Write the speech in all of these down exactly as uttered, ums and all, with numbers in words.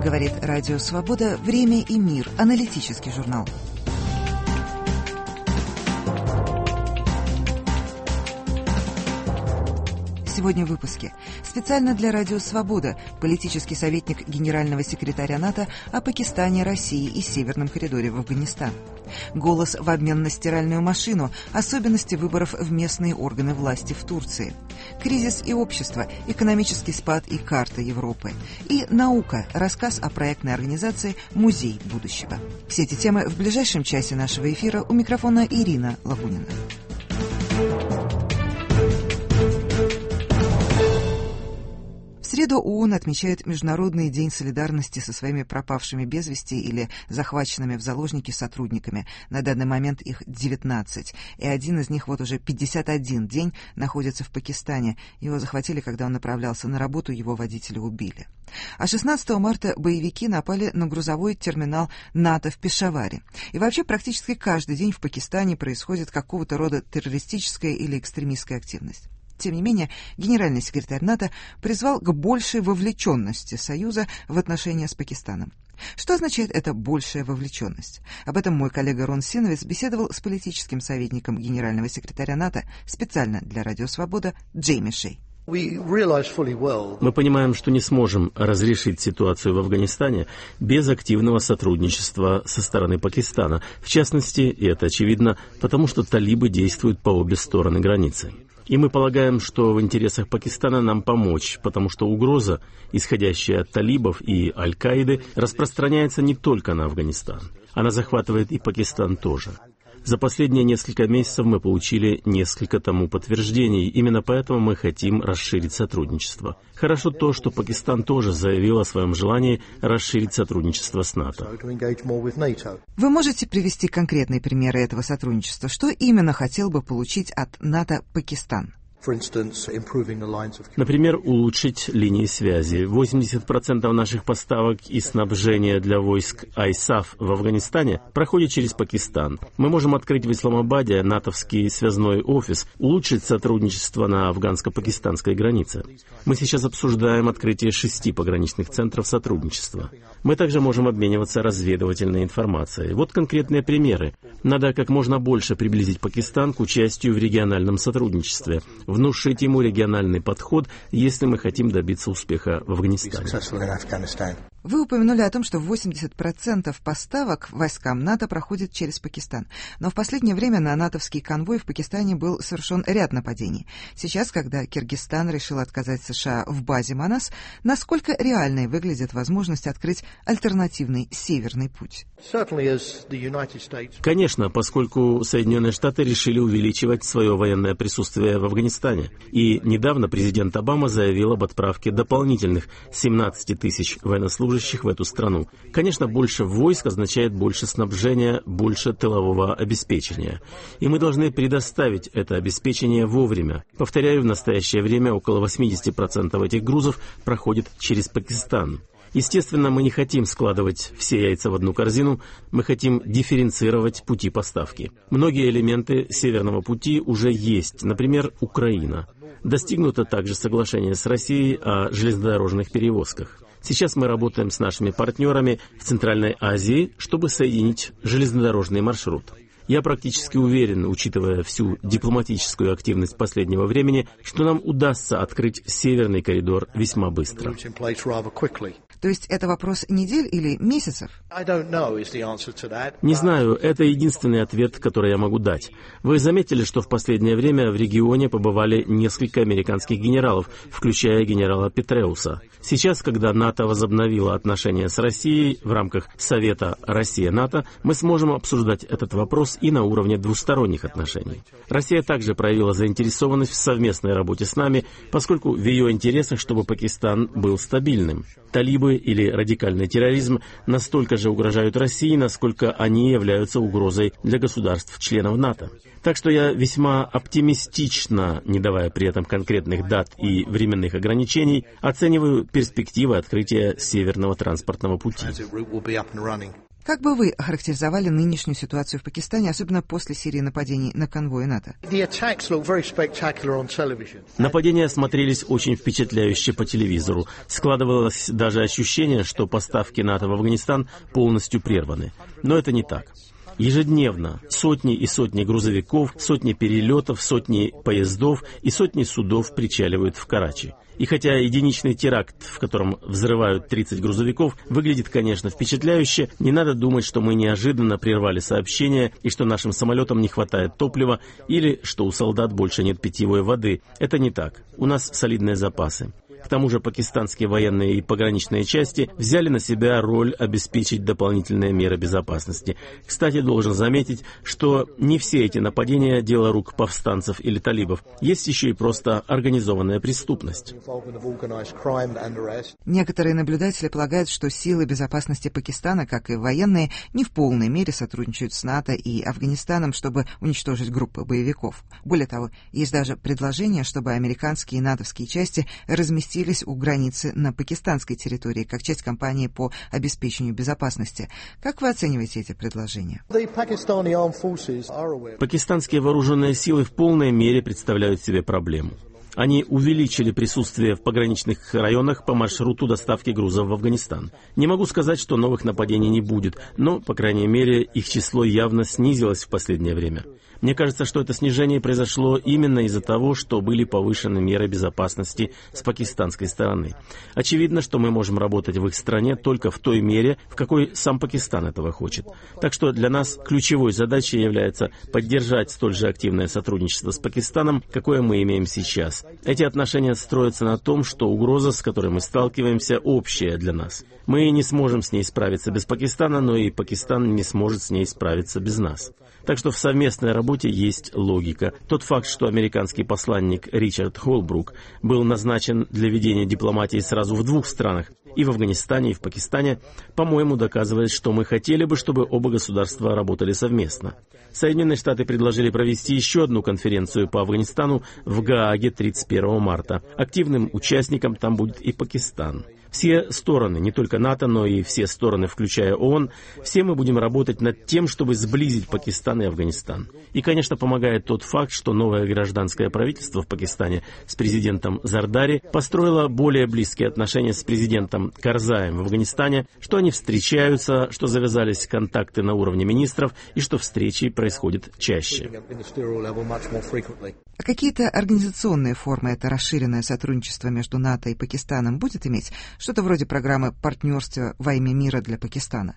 Говорит Радио Свобода. Время и мир. Аналитический журнал. Сегодня в выпуске. Специально для Радио Свобода политический советник генерального секретаря НАТО о Пакистане, России и Северном коридоре в Афганистан. Голос в обмен на стиральную машину. Особенности выборов в местные органы власти в Турции. Кризис и общество. Экономический спад и карта Европы. И наука. Рассказ о проектной организации «Музей будущего». Все эти темы в ближайшем часе нашего эфира. У микрофона Ирина Лагунина. В среду ООН отмечает Международный день солидарности со своими пропавшими без вести или захваченными в заложники сотрудниками. На данный момент их девятнадцать. И один из них вот уже пятьдесят один день находится в Пакистане. Его захватили, когда он направлялся на работу, его водителя убили. А шестнадцатого марта боевики напали на грузовой терминал НАТО в Пешаваре. И вообще практически каждый день в Пакистане происходит какого-то рода террористическая или экстремистская активность. Тем не менее, генеральный секретарь НАТО призвал к большей вовлеченности Союза в отношения с Пакистаном. Что означает эта большая вовлеченность? Об этом мой коллега Рон Синовец беседовал с политическим советником генерального секретаря НАТО специально для Радио Свобода Джейми Шей. Мы понимаем, что не сможем разрешить ситуацию в Афганистане без активного сотрудничества со стороны Пакистана. В частности, и это очевидно, потому что талибы действуют по обе стороны границы. И мы полагаем, что в интересах Пакистана нам помочь, потому что угроза, исходящая от талибов и Аль-Каиды, распространяется не только на Афганистан. Она захватывает и Пакистан тоже. За последние несколько месяцев мы получили несколько тому подтверждений. Именно поэтому мы хотим расширить сотрудничество. Хорошо то, что Пакистан тоже заявил о своем желании расширить сотрудничество с НАТО. Вы можете привести конкретные примеры этого сотрудничества? Что именно хотел бы получить от НАТО Пакистан? Например, улучшить линии связи. восемьдесят процентов наших поставок и снабжения для войск Айсаф в Афганистане проходит через Пакистан. Мы можем открыть в Исламабаде натовский связной офис, улучшить сотрудничество на афганско-пакистанской границе. Мы сейчас обсуждаем открытие шести пограничных центров сотрудничества. Мы также можем обмениваться разведывательной информацией. Вот конкретные примеры. Надо как можно больше приблизить Пакистан к участию в региональном сотрудничестве, внушить ему региональный подход, если мы хотим добиться успеха в Афганистане. Вы упомянули о том, что восемьдесят процентов поставок войскам НАТО проходит через Пакистан. Но в последнее время на натовский конвой в Пакистане был совершен ряд нападений. Сейчас, когда Киргизстан решил отказать США в базе Манас, насколько реальной выглядит возможность открыть альтернативный северный путь? Конечно, поскольку Соединенные Штаты решили увеличивать свое военное присутствие в Афганистане. И недавно президент Обама заявил об отправке дополнительных семнадцати тысяч военнослужащих в эту страну. Конечно, больше войск означает больше снабжения, больше тылового обеспечения. И мы должны предоставить это обеспечение вовремя. Повторяю, в настоящее время около восемьдесят процентов этих грузов проходит через Пакистан. Естественно, мы не хотим складывать все яйца в одну корзину, мы хотим дифференцировать пути поставки. Многие элементы Северного пути уже есть, например, Украина. Достигнуто также соглашение с Россией о железнодорожных перевозках. Сейчас мы работаем с нашими партнерами в Центральной Азии, чтобы соединить железнодорожный маршрут. Я практически уверен, учитывая всю дипломатическую активность последнего времени, что нам удастся открыть Северный коридор весьма быстро. То есть это вопрос недель или месяцев? Не знаю, это единственный ответ, который я могу дать. Вы заметили, что в последнее время в регионе побывали несколько американских генералов, включая генерала Петреуса. Сейчас, когда НАТО возобновило отношения с Россией в рамках Совета Россия-НАТО, мы сможем обсуждать этот вопрос и на уровне двусторонних отношений. Россия также проявила заинтересованность в совместной работе с нами, поскольку в ее интересах, чтобы Пакистан был стабильным. Талибы или радикальный терроризм настолько же угрожают России, насколько они являются угрозой для государств-членов НАТО. Так что я весьма оптимистично, не давая при этом конкретных дат и временных ограничений, оцениваю перспективы открытия Северного транспортного пути. Как бы вы охарактеризовали нынешнюю ситуацию в Пакистане, особенно после серии нападений на конвои НАТО? Нападения смотрелись очень впечатляюще по телевизору. Складывалось даже ощущение, что поставки НАТО в Афганистан полностью прерваны. Но это не так. Ежедневно сотни и сотни грузовиков, сотни перелетов, сотни поездов и сотни судов причаливают в Карачи. И хотя единичный теракт, в котором взрывают тридцать грузовиков, выглядит, конечно, впечатляюще, не надо думать, что мы неожиданно прервали сообщение и что нашим самолетам не хватает топлива или что у солдат больше нет питьевой воды. Это не так. У нас солидные запасы. К тому же пакистанские военные и пограничные части взяли на себя роль обеспечить дополнительные меры безопасности. Кстати, должен заметить, что не все эти нападения – дело рук повстанцев или талибов. Есть еще и просто организованная преступность. Некоторые наблюдатели полагают, что силы безопасности Пакистана, как и военные, не в полной мере сотрудничают с НАТО и Афганистаном, чтобы уничтожить группы боевиков. Более того, есть даже предложение, чтобы американские и натовские части разместились у границы на пакистанской территории, как часть кампании по обеспечению безопасности. Как вы оцениваете эти предложения? Пакистанские вооруженные силы в полной мере представляют себе проблему. Они увеличили присутствие в пограничных районах по маршруту доставки грузов в Афганистан. Не могу сказать, что новых нападений не будет, но, по крайней мере, их число явно снизилось в последнее время. Мне кажется, что это снижение произошло именно из-за того, что были повышены меры безопасности с пакистанской стороны. Очевидно, что мы можем работать в их стране только в той мере, в какой сам Пакистан этого хочет. Так что для нас ключевой задачей является поддержать столь же активное сотрудничество с Пакистаном, какое мы имеем сейчас. Эти отношения строятся на том, что угроза, с которой мы сталкиваемся, общая для нас. Мы не сможем с ней справиться без Пакистана, но и Пакистан не сможет с ней справиться без нас. Так что в совместной работе есть логика. Тот факт, что американский посланник Ричард Холбрук был назначен для ведения дипломатии сразу в двух странах, и в Афганистане, и в Пакистане, по-моему, доказывает, что мы хотели бы, чтобы оба государства работали совместно. Соединенные Штаты предложили провести еще одну конференцию по Афганистану в Гааге тридцать первого марта. Активным участником там будет и Пакистан. Все стороны, не только НАТО, но и все стороны, включая ООН, все мы будем работать над тем, чтобы сблизить Пакистан и Афганистан. И, конечно, помогает тот факт, что новое гражданское правительство в Пакистане с президентом Зардари построило более близкие отношения с президентом Карзаем в Афганистане, что они встречаются, что завязались контакты на уровне министров и что встречи происходят чаще. А какие-то организационные формы это расширенное сотрудничество между НАТО и Пакистаном будет иметь? Что-то вроде программы партнерства во имя мира для Пакистана?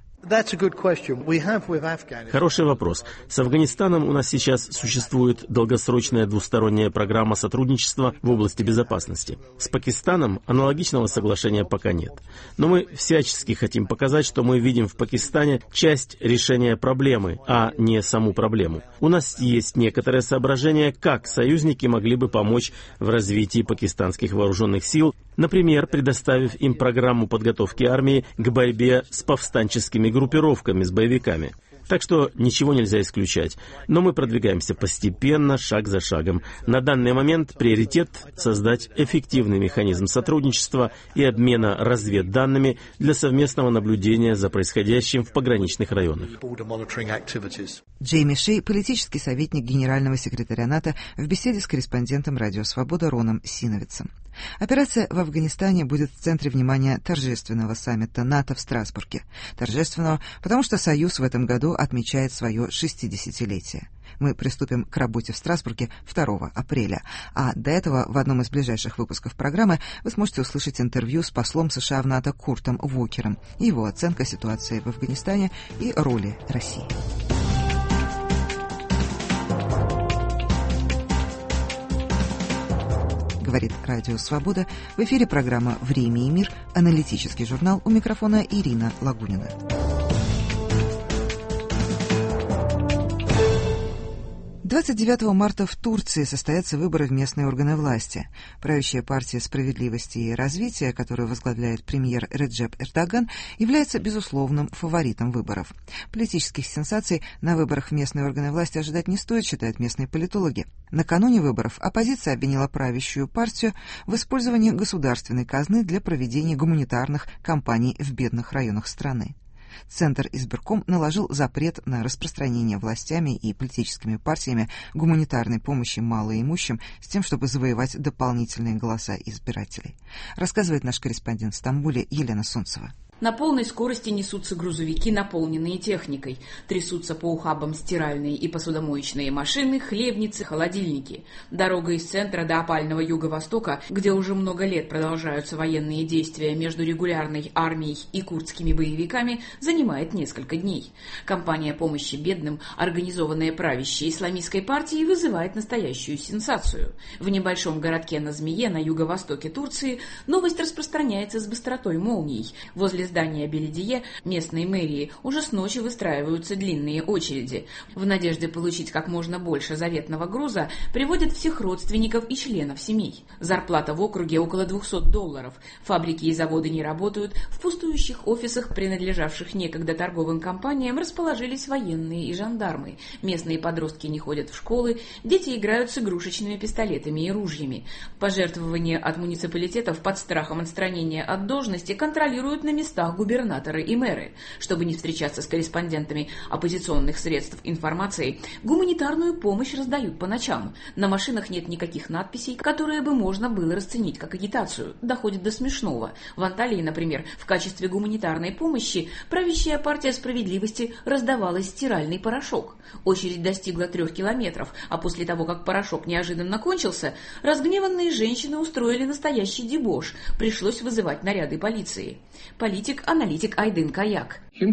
Хороший вопрос. С Афганистаном у нас сейчас существует долгосрочная двусторонняя программа сотрудничества в области безопасности. С Пакистаном аналогичного соглашения пока нет. Но мы всячески хотим показать, что мы видим в Пакистане часть решения проблемы, а не саму проблему. У нас есть некоторые соображения, как союзники могли бы помочь в развитии пакистанских вооруженных сил, например, предоставив им программу подготовки армии к борьбе с повстанческими группировками, с боевиками. Так что ничего нельзя исключать. Но мы продвигаемся постепенно, шаг за шагом. На данный момент приоритет — создать эффективный механизм сотрудничества и обмена разведданными для совместного наблюдения за происходящим в пограничных районах. Джейми Шей, политический советник генерального секретаря НАТО, в беседе с корреспондентом «Радио Свобода» Роном Синовицем. Операция в Афганистане будет в центре внимания торжественного саммита НАТО в Страсбурге. Торжественного, потому что Союз в этом году отмечает свое шестидесятилетие. Мы приступим к работе в Страсбурге второго апреля. А до этого в одном из ближайших выпусков программы вы сможете услышать интервью с послом США в НАТО Куртом Вокером, его оценка ситуации в Афганистане и роли России. Говорит Радио Свобода. В эфире программа «Время и мир», аналитический журнал. У микрофона Ирина Лагунина. двадцать девятого марта в Турции состоятся выборы в местные органы власти. Правящая партия «Справедливости и развития», которую возглавляет премьер Реджеп Эрдоган, является безусловным фаворитом выборов. Политических сенсаций на выборах в местные органы власти ожидать не стоит, считают местные политологи. Накануне выборов оппозиция обвинила правящую партию в использовании государственной казны для проведения гуманитарных кампаний в бедных районах страны. Центр избирком наложил запрет на распространение властями и политическими партиями гуманитарной помощи малоимущим с тем, чтобы завоевать дополнительные голоса избирателей. Рассказывает наш корреспондент в Стамбуле Елена Сунцева. На полной скорости несутся грузовики, наполненные техникой. Трясутся по ухабам стиральные и посудомоечные машины, хлебницы, холодильники. Дорога из центра до опального юго-востока, где уже много лет продолжаются военные действия между регулярной армией и курдскими боевиками, занимает несколько дней. Кампания помощи бедным, организованная правящей исламистской партией, вызывает настоящую сенсацию. В небольшом городке на Змее на юго-востоке Турции новость распространяется с быстротой молний. Возле здания Беледие местной мэрии уже с ночи выстраиваются длинные очереди. В надежде получить как можно больше заветного груза приводят всех родственников и членов семей. Зарплата в округе около двухсот долларов. Фабрики и заводы не работают. В пустующих офисах, принадлежавших некогда торговым компаниям, расположились военные и жандармы. Местные подростки не ходят в школы, дети играют с игрушечными пистолетами и ружьями. Пожертвования от муниципалитетов под страхом отстранения от должности контролируют на местах губернаторы и мэры. Чтобы не встречаться с корреспондентами оппозиционных средств информации, гуманитарную помощь раздают по ночам. На машинах нет никаких надписей, которые бы можно было расценить как агитацию. Доходит до смешного. В Анталии, например, в качестве гуманитарной помощи правящая партия справедливости раздавала стиральный порошок. Очередь достигла трех километров, а после того, как порошок неожиданно кончился, разгневанные женщины устроили настоящий дебош. Пришлось вызывать наряды полиции. Политик-аналитик Айдын Каяк. В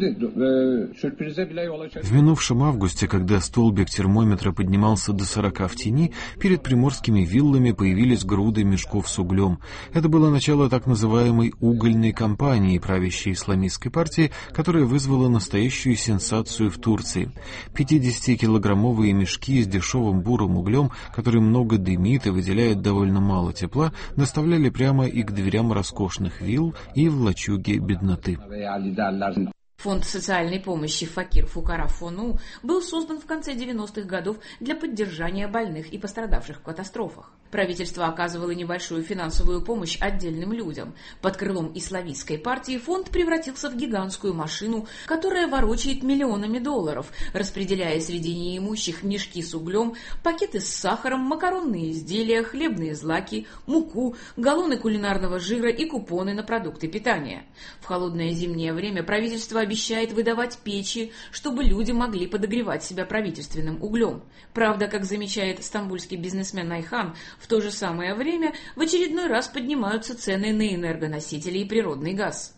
минувшем августе, когда столбик термометра поднимался до сорока в тени, перед приморскими виллами появились груды мешков с углем. Это было начало так называемой угольной кампании правящей исламистской партии, которая вызвала настоящую сенсацию в Турции. пятидесятикилограммовые мешки с дешевым бурым углем, который много дымит и выделяет довольно мало тепла, доставляли прямо и к дверям роскошных вилл, и в лачуги бедноты. Фонд социальной помощи «Факир Фукара Фону» был создан в конце девяностых годов для поддержания больных и пострадавших в катастрофах. Правительство оказывало небольшую финансовую помощь отдельным людям. Под крылом исламистской партии фонд превратился в гигантскую машину, которая ворочает миллионами долларов, распределяя среди неимущих мешки с углем, пакеты с сахаром, макаронные изделия, хлебные злаки, муку, галлоны кулинарного жира и купоны на продукты питания. В холодное зимнее время правительство обещает выдавать печи, чтобы люди могли подогревать себя правительственным углем. Правда, как замечает стамбульский бизнесмен Айхан, в то же самое время в очередной раз поднимаются цены на энергоносители и природный газ.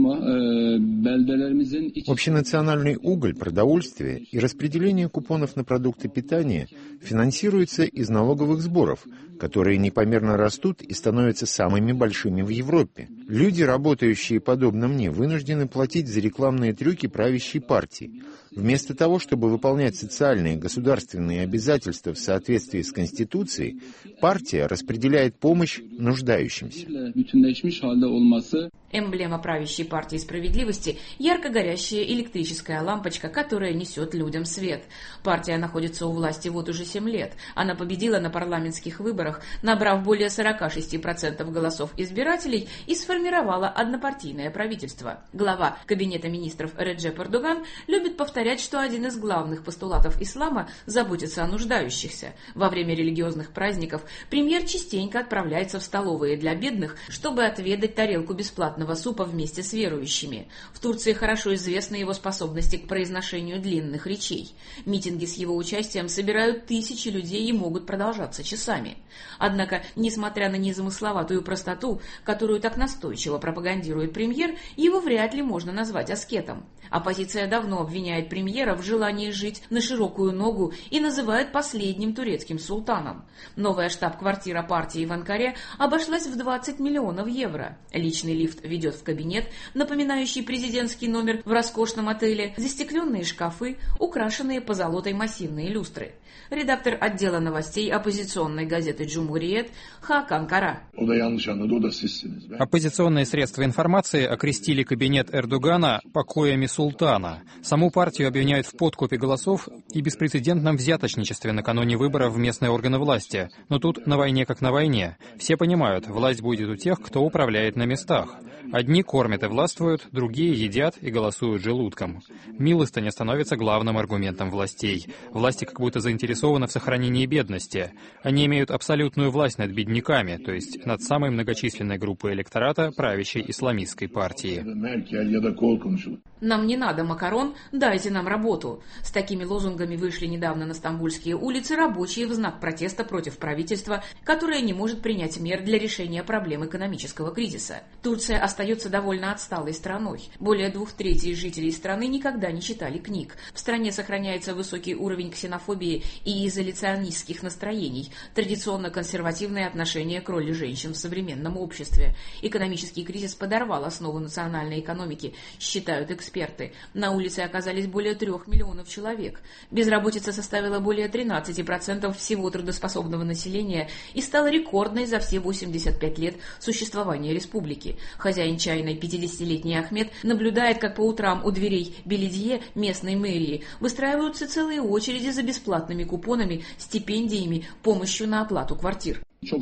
Общенациональный уголь, продовольствие и распределение купонов на продукты питания финансируются из налоговых сборов, которые непомерно растут и становятся самыми большими в Европе. Люди, работающие подобно мне, вынуждены платить за рекламные трюки правящей партии. Вместо того, чтобы выполнять социальные государственные обязательства в соответствии с Конституцией, партия распределяет помощь нуждающимся. Эмблема правящей партии справедливости – ярко горящая электрическая лампочка, которая несет людям свет. Партия находится у власти вот уже семь лет. Она победила на парламентских выборах, набрав более сорока шести процентов голосов избирателей, и сформировала однопартийное правительство. Глава Кабинета министров Реджеп Эрдоган любит повторять, что один из главных постулатов ислама – заботиться о нуждающихся. Во время религиозных праздников премьер частенько отправляется в столовые для бедных, чтобы отведать тарелку бесплатного супа вместе с верующими. В Турции хорошо известны его способности к произношению длинных речей. Митинги с его участием собирают тысячи людей и могут продолжаться часами. Однако, несмотря на незамысловатую простоту, которую так настойчиво пропагандирует премьер, его вряд ли можно назвать аскетом. Оппозиция давно обвиняет премьера в желании жить на широкую ногу и называет последним турецким султаном. Новая штаб-квартира партии в Анкаре обошлась в двадцать миллионов евро. Личный лифт ведет в кабинет, напоминающий президентский номер в роскошном отеле, застекленные шкафы, украшенные позолотой массивные люстры. Редактор отдела новостей оппозиционной газеты «Джумгуриет» Хакан Кара. Оппозиционные средства информации окрестили кабинет Эрдогана покоями султана. Саму партию партию обвиняют в подкупе голосов и беспрецедентном взяточничестве накануне выборов в местные органы власти. Но тут на войне как на войне. Все понимают, власть будет у тех, кто управляет на местах. Одни кормят и властвуют, другие едят и голосуют желудком. Милостыня становится главным аргументом властей. Власти как будто заинтересованы в сохранении бедности. Они имеют абсолютную власть над бедняками, то есть над самой многочисленной группой электората правящей исламистской партии. «Нам не надо макарон, дайте нам работу». С такими лозунгами вышли недавно на стамбульские улицы рабочие в знак протеста против правительства, которое не может принять мер для решения проблем экономического кризиса. Турция остается довольно отсталой страной. Более двух третей жителей страны никогда не читали книг. В стране сохраняется высокий уровень ксенофобии и изоляционистских настроений, традиционно консервативное отношение к роли женщин в современном обществе. Экономический кризис подорвал основу национальной экономики, считают эксперты. На улице оказались более трех миллионов человек. Безработица составила более тринадцати процентов всего трудоспособного населения и стала рекордной за все восемьдесят пять лет существования республики. Хозяин чайной, пятидесятилетний Ахмед, наблюдает, как по утрам у дверей Беледье, местной мэрии, выстраиваются целые очереди за бесплатными купонами, стипендиями, помощью на оплату квартир.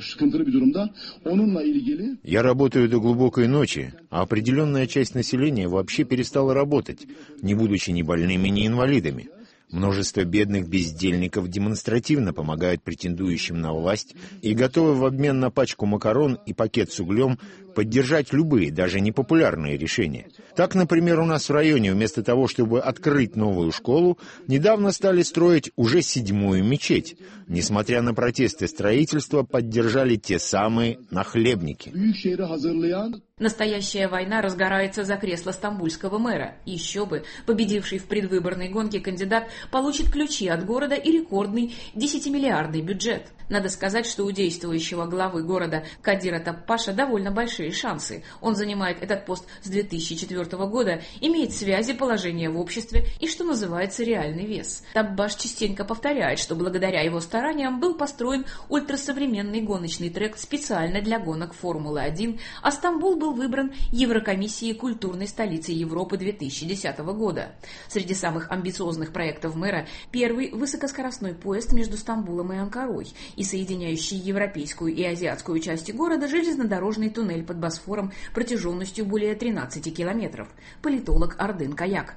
Я работаю до глубокой ночи, а определенная часть населения вообще перестала работать, не будучи ни больными, ни инвалидами. Множество бедных бездельников демонстративно помогают претендующим на власть и готовы в обмен на пачку макарон и пакет с углем поддержать любые, даже непопулярные решения. Так, например, у нас в районе вместо того, чтобы открыть новую школу, недавно стали строить уже седьмую мечеть. Несмотря на протесты строительства, поддержали те самые нахлебники. Настоящая война разгорается за кресло стамбульского мэра. Еще бы, победивший в предвыборной гонке кандидат получит ключи от города и рекордный десятимиллиардный бюджет. Надо сказать, что у действующего главы города Кадира Таппаша довольно большие шансы. Он занимает этот пост с две тысячи четвёртого года, имеет связи, положение в обществе и, что называется, реальный вес. Таппаш частенько повторяет, что благодаря его стараниям был построен ультрасовременный гоночный трек специально для гонок Формулы один, а Стамбул был выбран Еврокомиссией культурной столицей Европы две тысячи десятого года. Среди самых амбициозных проектов мэра первый высокоскоростной поезд между Стамбулом и Анкарой и соединяющий европейскую и азиатскую части города железнодорожный туннель под Босфором протяженностью более тринадцати километров. Политолог Ардын Каяк.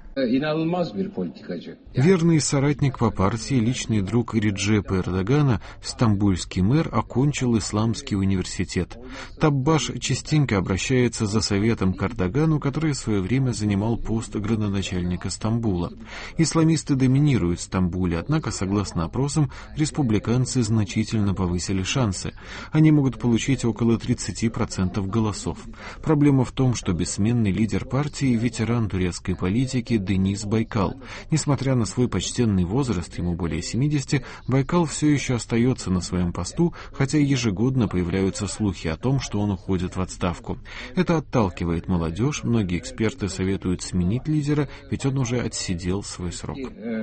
Верный соратник по партии, личный друг Реджепа Эрдогана, стамбульский мэр, окончил исламский университет. Таппаш частенько обращается за советом к Эрдогану, который в свое время занимал пост градоначальника Стамбула. Исламисты доминируют в Стамбуле, однако, согласно опросам, республиканцы значительно повысили шансы. Они могут получить около тридцати процентов голосов. Проблема в том, что бессменный лидер партии, ветеран турецкой политики Денис Байкал. Несмотря на свой почтенный возраст, ему более семидесяти, Байкал все еще остается на своем посту, хотя ежегодно появляются слухи о том, что он уходит в отставку. Это отталкивает молодежь, многие эксперты советуют сменить лидера, ведь он уже отсидел свой срок.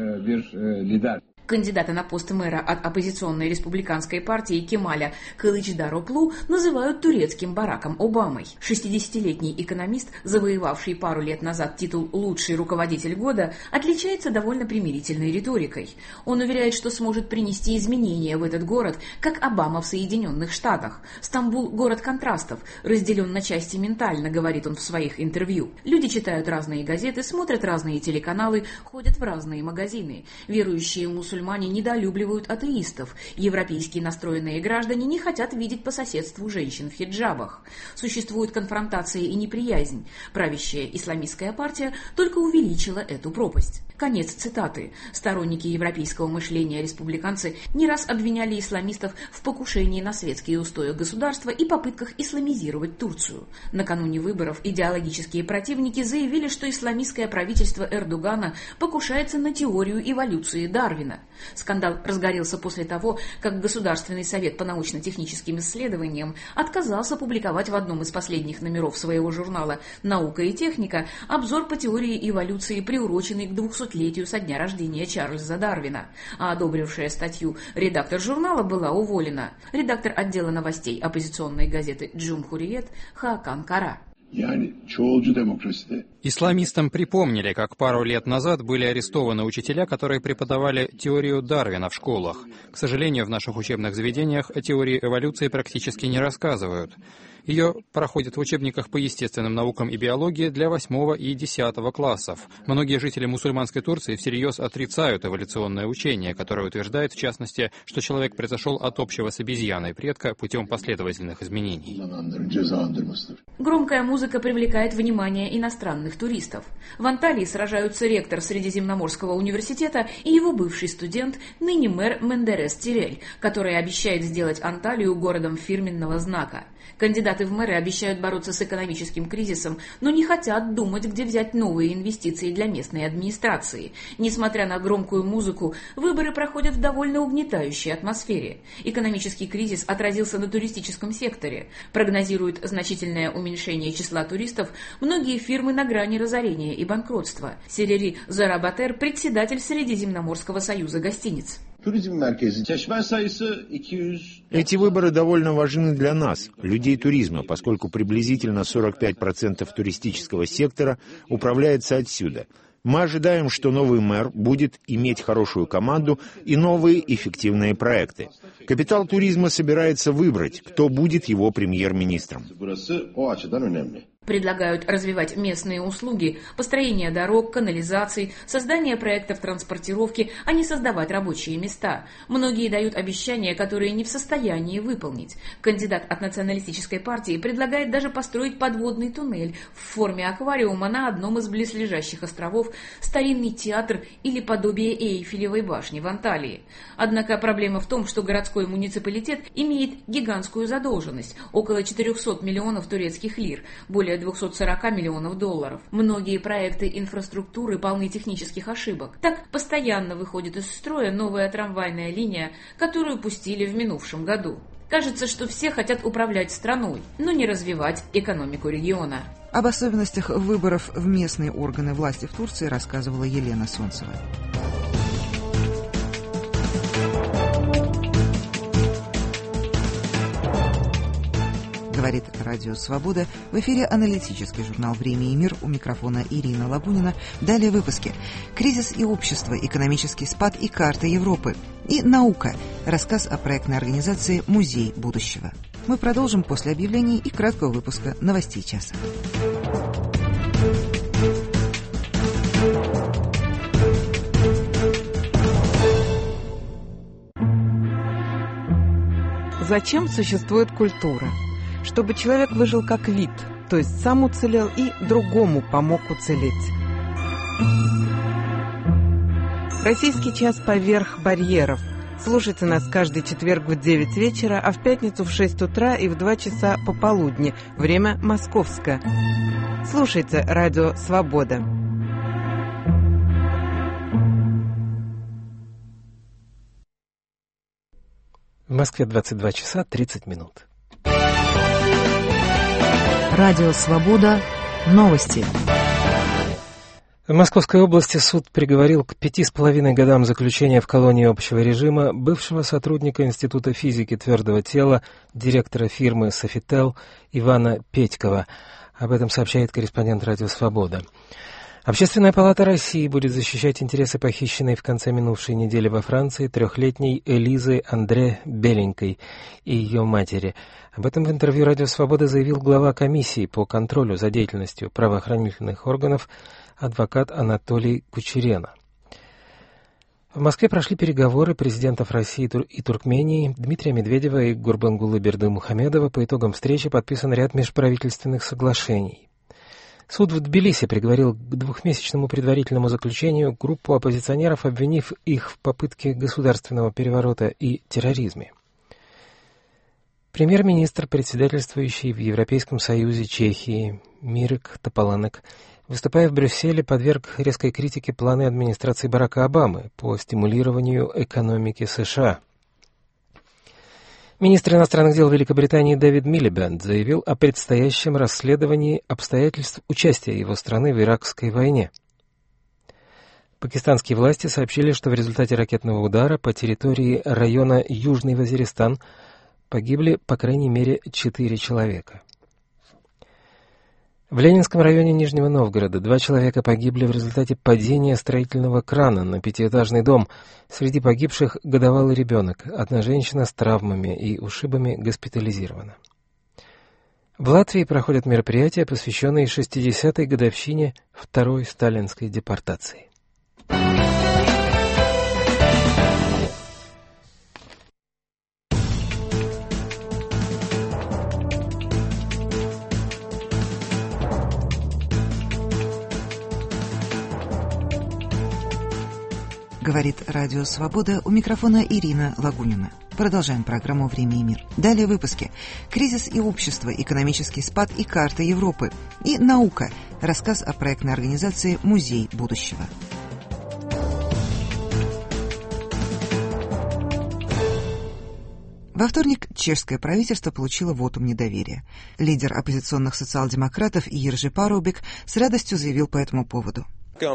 Кандидата на пост мэра от оппозиционной республиканской партии Кемаля Кылычдароглу называют турецким Бараком Обамой. шестидесятилетний экономист, завоевавший пару лет назад титул «Лучший руководитель года», отличается довольно примирительной риторикой. Он уверяет, что сможет принести изменения в этот город, как Обама в Соединенных Штатах. «Стамбул – город контрастов, разделен на части ментально», — говорит он в своих интервью. Люди читают разные газеты, смотрят разные телеканалы, ходят в разные магазины. Верующие мусульмане Мусульмане недолюбливают атеистов. Европейски настроенные граждане не хотят видеть по соседству женщин в хиджабах. Существует конфронтация и неприязнь. Правящая исламистская партия только увеличила эту пропасть. Конец цитаты. Сторонники европейского мышления республиканцы не раз обвиняли исламистов в покушении на светские устои государства и попытках исламизировать Турцию. Накануне выборов идеологические противники заявили, что исламистское правительство Эрдогана покушается на теорию эволюции Дарвина. Скандал разгорелся после того, как Государственный совет по научно-техническим исследованиям отказался публиковать в одном из последних номеров своего журнала «Наука и техника» обзор по теории эволюции, приуроченный к двухсотлетию со дня рождения Чарльза Дарвина. А одобрившая статью редактор журнала была уволена. Редактор отдела новостей оппозиционной газеты «Джумхуриет» Хакан Кара. Исламистам припомнили, как пару лет назад были арестованы учителя, которые преподавали теорию Дарвина в школах. К сожалению, в наших учебных заведениях о теории эволюции практически не рассказывают. Ее проходят в учебниках по естественным наукам и биологии для восьмого и десятого классов. Многие жители мусульманской Турции всерьез отрицают эволюционное учение, которое утверждает, в частности, что человек произошел от общего с обезьяной предка путем последовательных изменений. Громкая музыка привлекает внимание иностранных туристов. В Анталии сражаются ректор Средиземноморского университета и его бывший студент, ныне мэр Мендерес Тирель, который обещает сделать Анталию городом фирменного знака. Кандидаты в мэры обещают бороться с экономическим кризисом, но не хотят думать, где взять новые инвестиции для местной администрации. Несмотря на громкую музыку, выборы проходят в довольно угнетающей атмосфере. Экономический кризис отразился на туристическом секторе. Прогнозируют значительное уменьшение числа туристов многие фирмы на грани разорения и банкротства. Селери Зарабатер, председатель Средиземноморского союза гостиниц. Эти выборы довольно важны для нас, людей туризма, поскольку приблизительно сорок пять процентов туристического сектора управляется отсюда. Мы ожидаем, что новый мэр будет иметь хорошую команду и новые эффективные проекты. Капитал туризма собирается выбрать, кто будет его премьер-министром. Предлагают развивать местные услуги, построение дорог, канализаций, создание проектов транспортировки, а не создавать рабочие места. Многие дают обещания, которые не в состоянии выполнить. Кандидат от националистической партии предлагает даже построить подводный туннель в форме аквариума на одном из близлежащих островов, старинный театр или подобие Эйфелевой башни в Анталии. Однако проблема в том, что городской муниципалитет имеет гигантскую задолженность – около четырехсот миллионов турецких лир, более двухсот сорока миллионов долларов. Многие проекты инфраструктуры полны технических ошибок. Так постоянно выходит из строя новая трамвайная линия, которую пустили в минувшем году. Кажется, что все хотят управлять страной, но не развивать экономику региона. Об особенностях выборов в местные органы власти в Турции рассказывала Елена Солнцева. Говорит Радио Свобода. В эфире аналитический журнал «Время и мир». У микрофона Ирина Лагунина. Далее выпуски. Кризис и общество, экономический спад и карта Европы. И наука. Рассказ о проектной организации «Музей будущего». Мы продолжим после объявлений и краткого выпуска новостей часа. Зачем существует культура? Чтобы человек выжил как вид, то есть сам уцелел и другому помог уцелеть. Российский час поверх барьеров. Слушайте нас каждый четверг в девять вечера, а в пятницу в шесть утра и в два часа пополудни. Время московское. Слушайте Радио Свобода. В Москве двадцать два часа тридцать минут. Радио Свобода. Новости. В Московской области суд приговорил к пяти с половиной годам заключения в колонии общего режима бывшего сотрудника Института физики твердого тела, директора фирмы «Софител» Ивана Петькова. Об этом сообщает корреспондент «Радио Свобода». Общественная палата России будет защищать интересы похищенной в конце минувшей недели во Франции трехлетней Элизы Андре Беленькой и ее матери. Об этом в интервью «Радио Свобода» заявил глава комиссии по контролю за деятельностью правоохранительных органов адвокат Анатолий Кучерена. В Москве прошли переговоры президентов России и Туркмении Дмитрия Медведева и Гурбангулы Бердымухамедова. По итогам встречи подписан ряд межправительственных соглашений. Суд в Тбилиси приговорил к двухмесячному предварительному заключению группу оппозиционеров, обвинив их в попытке государственного переворота и терроризме. Премьер-министр, председательствующий в Европейском Союзе Чехии Мирек Тополанек, выступая в Брюсселе, подверг резкой критике планы администрации Барака Обамы по стимулированию экономики США. Министр иностранных дел Великобритании Дэвид Милибанд заявил о предстоящем расследовании обстоятельств участия его страны в иракской войне. Пакистанские власти сообщили, что в результате ракетного удара по территории района Южный Вазиристан погибли по крайней мере четыре человека. В Ленинском районе Нижнего Новгорода два человека погибли в результате падения строительного крана на пятиэтажный дом. Среди погибших годовалый ребенок. Одна женщина с травмами и ушибами госпитализирована. В Латвии проходят мероприятия, посвященные шестидесятой годовщине второй сталинской депортации. Говорит Радио Свобода, у микрофона Ирина Лагунина. Продолжаем программу «Время и мир». Далее в выпуске. Кризис и общество, экономический спад и карта Европы. И наука. Рассказ о проектной организации «Музей будущего». Во вторник чешское правительство получило вотум недоверия. Лидер оппозиционных социал-демократов Иржи Парубик с радостью заявил по этому поводу.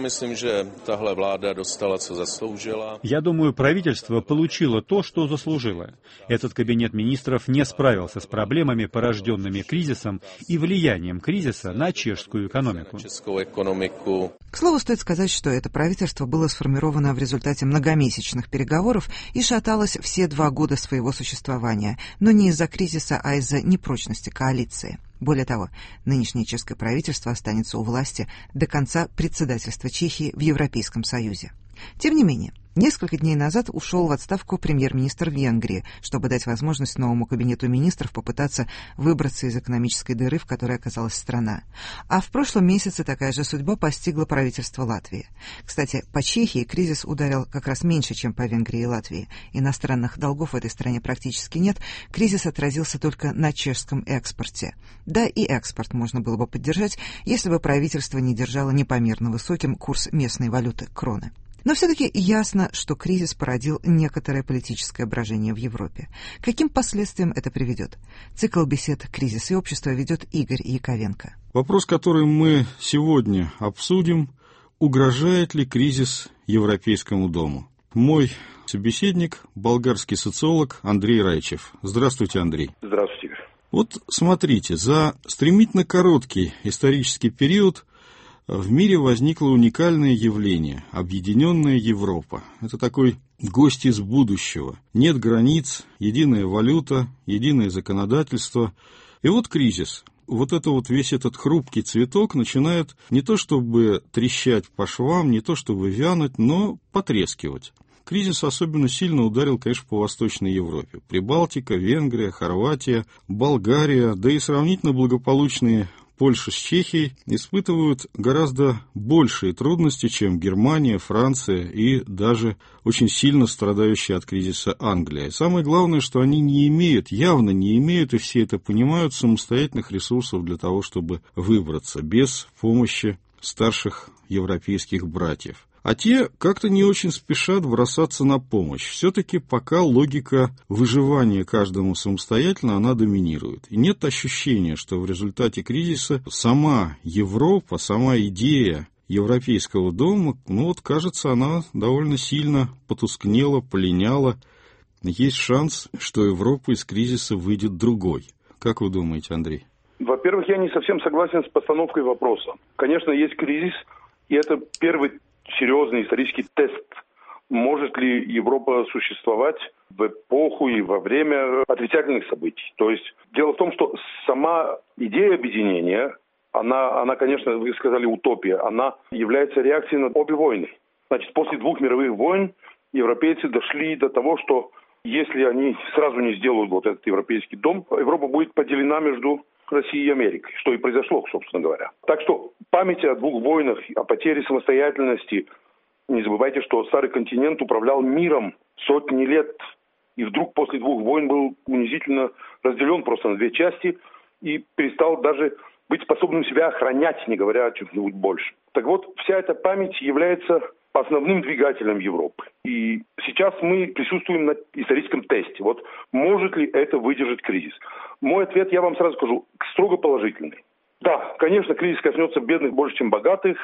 Я думаю, правительство получило то, что заслужило. Этот кабинет министров не справился с проблемами, порожденными кризисом и влиянием кризиса на чешскую экономику. К слову, стоит сказать, что это правительство было сформировано в результате многомесячных переговоров и шаталось все два года своего существования, но не из-за кризиса, а из-за непрочности коалиции. Более того, нынешнее чешское правительство останется у власти до конца председательства Чехии в Европейском Союзе. Тем не менее, несколько дней назад ушел в отставку премьер-министр Венгрии, чтобы дать возможность новому кабинету министров попытаться выбраться из экономической дыры, в которой оказалась страна. А в прошлом месяце такая же судьба постигла правительство Латвии. Кстати, по Чехии кризис ударил как раз меньше, чем по Венгрии и Латвии. Иностранных долгов в этой стране практически нет, кризис отразился только на чешском экспорте. Да, и экспорт можно было бы поддержать, если бы правительство не держало непомерно высоким курс местной валюты кроны. Но все-таки ясно, что кризис породил некоторое политическое брожение в Европе. Каким последствиям это приведет? Цикл бесед «Кризис и общество» ведет Игорь Яковенко. Вопрос, который мы сегодня обсудим, угрожает ли кризис Европейскому дому? Мой собеседник – болгарский социолог Андрей Райчев. Здравствуйте, Андрей. Здравствуйте. Вот смотрите, за стремительно короткий исторический период в мире возникло уникальное явление – объединенная Европа. Это такой гость из будущего. Нет границ, единая валюта, единое законодательство. И вот кризис. Вот это вот весь этот хрупкий цветок начинает не то чтобы трещать по швам, не то чтобы вянуть, но потрескивать. Кризис особенно сильно ударил, конечно, по Восточной Европе. Прибалтика, Венгрия, Хорватия, Болгария, да и сравнительно благополучные Польша с Чехией испытывают гораздо большие трудности, чем Германия, Франция и даже очень сильно страдающая от кризиса Англия. И самое главное, что они не имеют, явно не имеют, и все это понимают, самостоятельных ресурсов для того, чтобы выбраться без помощи старших европейских братьев. А те как-то не очень спешат бросаться на помощь. Все-таки пока логика выживания каждому самостоятельно, она доминирует. И нет ощущения, что в результате кризиса сама Европа, сама идея Европейского дома, ну вот, кажется, она довольно сильно потускнела, полиняла. Есть шанс, что Европа из кризиса выйдет другой. Как вы думаете, Андрей? Во-первых, я не совсем согласен с постановкой вопроса. Конечно, есть кризис, и это первый серьезный исторический тест, может ли Европа существовать в эпоху и во время отрицательных событий. То есть дело в том, что сама идея объединения, она, она, конечно, вы сказали утопия, она является реакцией на обе войны. Значит, после двух мировых войн европейцы дошли до того, что если они сразу не сделают вот этот европейский дом, Европа будет поделена между Россией и Америкой, что и произошло, собственно говоря. Так что память о двух войнах, о потере самостоятельности, не забывайте, что старый континент управлял миром сотни лет, и вдруг после двух войн был унизительно разделен просто на две части и перестал даже быть способным себя охранять, не говоря о чем-нибудь больше. Так вот, вся эта память является основным двигателем Европы. И сейчас мы присутствуем на историческом тесте. Вот может ли это выдержать кризис? Мой ответ, я вам сразу скажу, строго положительный. Да, конечно, кризис коснется бедных больше, чем богатых.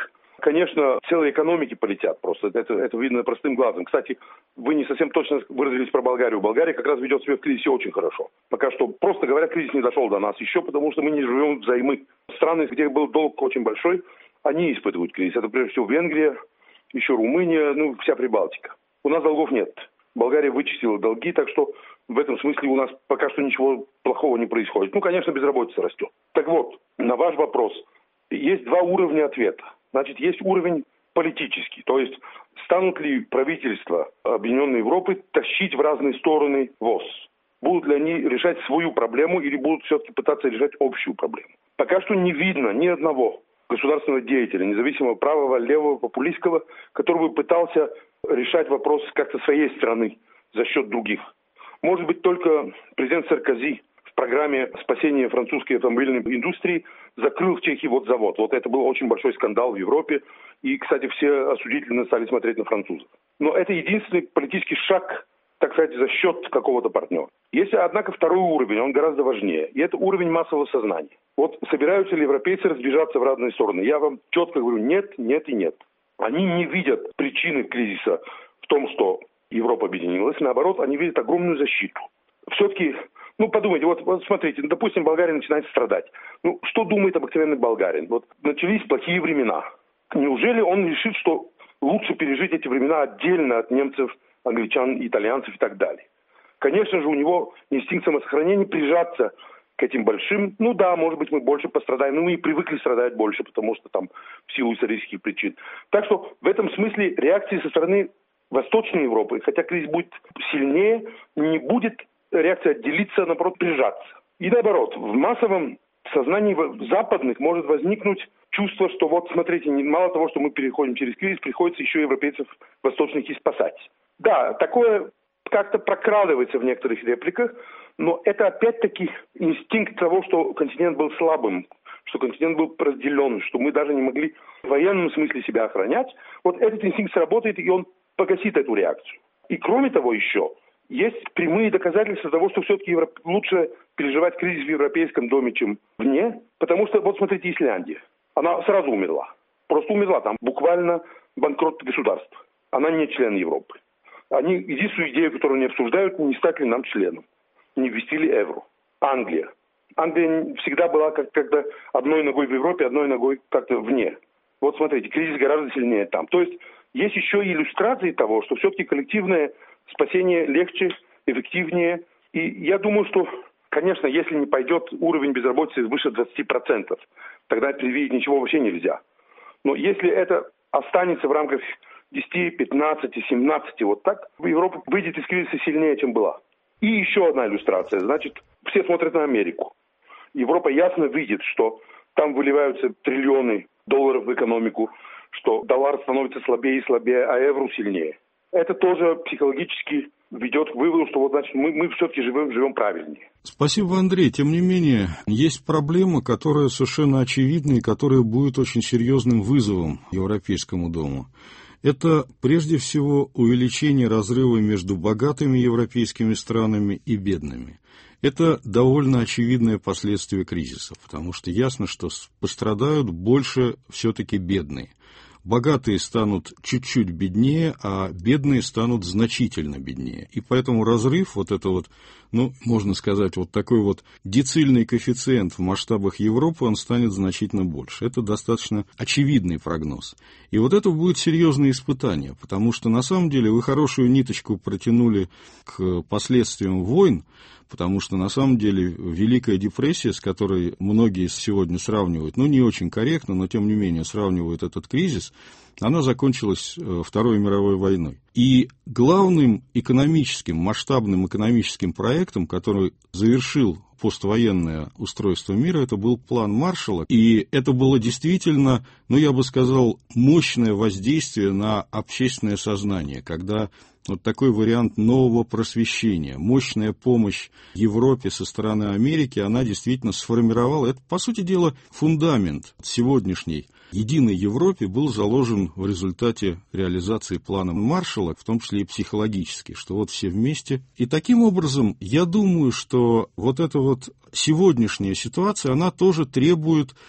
конечно, целые экономики полетят просто. Это, это видно простым глазом. Кстати, вы не совсем точно выразились про Болгарию. Болгария как раз ведет себя в кризисе очень хорошо. Пока что, просто говоря, кризис не дошел до нас еще, потому что мы не живем взаймы. Страны, где был долг очень большой, они испытывают кризис. Это прежде всего Венгрия, еще Румыния, ну, вся Прибалтика. У нас долгов нет. Болгария вычистила долги, так что в этом смысле у нас пока что ничего плохого не происходит. Ну, конечно, безработица растет. Так вот, на ваш вопрос, есть два уровня ответа. Значит, есть уровень политический, то есть станут ли правительства Объединенной Европы тащить в разные стороны ВОЗ? Будут ли они решать свою проблему или будут все-таки пытаться решать общую проблему? Пока что не видно ни одного государственного деятеля, независимо правого, левого, популистского, который бы пытался решать вопрос как-то своей страны за счет других. Может быть, только президент Саркози в программе спасения французской автомобильной индустрии закрыл в Чехии вот завод. Вот это был очень большой скандал в Европе. И, кстати, все осудительно стали смотреть на французов. Но это единственный политический шаг, так сказать, за счет какого-то партнера. Есть, однако, второй уровень, он гораздо важнее. И это уровень массового сознания. Вот собираются ли европейцы разбежаться в разные стороны? Я вам четко говорю, нет, нет и нет. Они не видят причины кризиса в том, что Европа объединилась. Наоборот, они видят огромную защиту. Все-таки, ну, подумайте, вот, вот смотрите, допустим, Болгария начинает страдать. Ну, что думает обыкновенный болгарин? Вот начались плохие времена. Неужели он решит, что лучше пережить эти времена отдельно от немцев, англичан, итальянцев и так далее? Конечно же, у него инстинкт самосохранения прижаться к этим большим. Ну да, может быть, мы больше пострадаем, но мы и привыкли страдать больше, потому что там в силу исторических причин. Так что в этом смысле реакции со стороны Восточной Европы, хотя кризис будет сильнее, не будет реакция отделиться, наоборот, прижаться. И наоборот, в массовом сознании западных может возникнуть чувство, что вот, смотрите, мало того, что мы переходим через кризис, приходится еще европейцев восточных и спасать. Да, такое как-то прокрадывается в некоторых репликах, но это опять-таки инстинкт того, что континент был слабым, что континент был разделен, что мы даже не могли в военном смысле себя охранять. Вот этот инстинкт сработает, и он погасит эту реакцию. И кроме того еще, есть прямые доказательства того, что все-таки Европ... лучше переживать кризис в европейском доме, чем вне, потому что, вот смотрите, Исландия. Она сразу умерла. Просто умерла. Там буквально банкрот государства. Она не член Европы. Они единственную идею, которую они обсуждают, не стать ли нам членом. Не ввести ли евро. Англия. Англия всегда была как- как-то одной ногой в Европе, одной ногой как-то вне. Вот смотрите, кризис гораздо сильнее там. То есть есть еще и иллюстрации того, что все-таки коллективное спасение легче, эффективнее. И я думаю, что, конечно, если не пойдет уровень безработицы выше двадцати процентов, тогда предвидеть ничего вообще нельзя. Но если это останется в рамках десяти, пятнадцати, семнадцати, вот так, Европа выйдет из кризиса сильнее, чем была. И еще одна иллюстрация. Значит, все смотрят на Америку. Европа ясно видит, что там выливаются триллионы долларов в экономику, что доллар становится слабее и слабее, а евро сильнее. Это тоже психологически ведет к выводу, что вот, значит, мы, мы все-таки живем, живем правильнее. Спасибо, Андрей. Тем не менее, есть проблема, которая совершенно очевидна и которая будет очень серьезным вызовом Европейскому дому. Это, прежде всего, увеличение разрыва между богатыми европейскими странами и бедными. Это довольно очевидное последствие кризиса, потому что ясно, что пострадают больше все-таки бедные. Богатые станут чуть-чуть беднее, а бедные станут значительно беднее. И поэтому разрыв, вот это вот, ну, можно сказать, вот такой вот децильный коэффициент в масштабах Европы, он станет значительно больше. Это достаточно очевидный прогноз. И вот это будет серьезное испытание, потому что, на самом деле, вы хорошую ниточку протянули к последствиям войн, потому что, на самом деле, Великая депрессия, с которой многие сегодня сравнивают, ну, не очень корректно, но, тем не менее, сравнивают этот кризис, она закончилась Второй мировой войной. И главным экономическим, масштабным экономическим проектом, который завершил поствоенное устройство мира, это был план Маршалла, и это было действительно, ну, я бы сказал, мощное воздействие на общественное сознание, когда вот такой вариант нового просвещения, мощная помощь Европе со стороны Америки, она действительно сформировала, это, по сути дела, фундамент сегодняшней единой Европе был заложен в результате реализации плана Маршалла, в том числе и психологически, что вот все вместе. И таким образом, я думаю, что вот эта вот сегодняшняя ситуация, она тоже требует